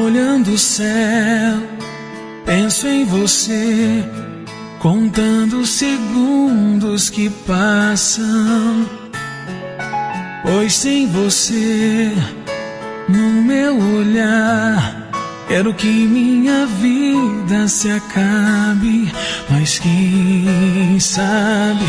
Olhando o céu, penso em você, contando os segundos que passam. Pois sem você no meu olhar, quero que minha vida se acabe. Mas quem sabe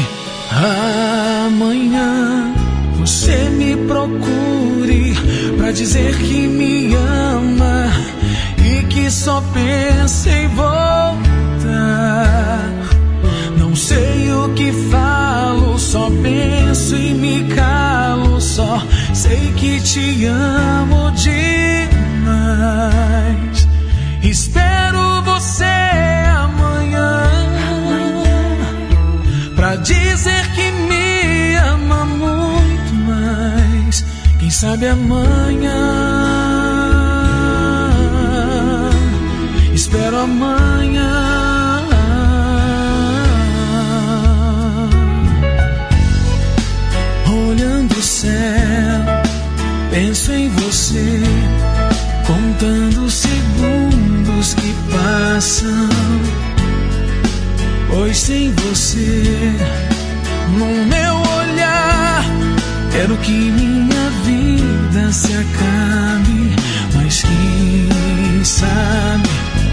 amanhã você me procure pra dizer que me ama e que só pensa em voltar. Não sei o que falo, só penso e me calo. Só sei que te amo demais. Espero você amanhã pra dizer que me ama muito mais. Quem sabe amanhã. Espero amanhã. Olhando o céu, penso em você, contando os segundos que passam. Pois sem você no meu olhar, quero que minha vida se acabe. Mas quem sabe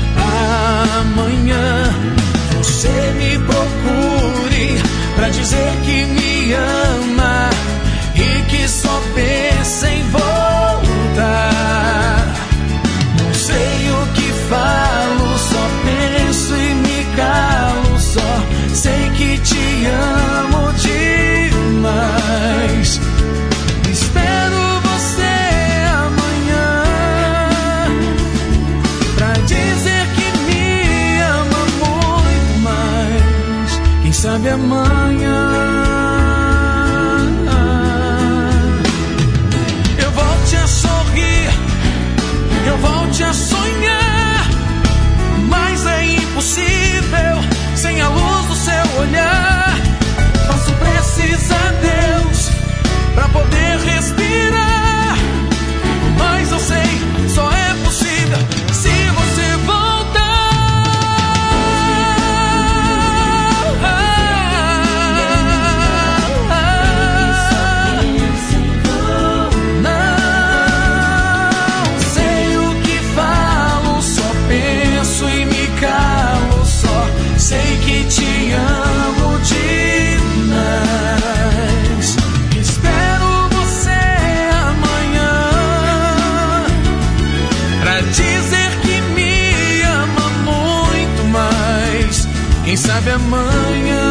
amanhã você me procure pra dizer que me ama e que só pensa em voltar. Não sei o que falo, só penso e me calo. Só sei que te amo demais. Espero você amanhã pra dizer que me ama muito mais. Quem sabe amanhã eu volte a sorrir, eu volte a sonhar. Mas é impossível sem a luz do seu olhar. Faço preces a Deus pra poder respirar. Mas eu sei, só é possível se você voltar. Não sei o que falo, só penso e me calo. Só sei que te amo demais. Espero você amanhã pra dizer que me ama muito mais. Quem sabe amanhã.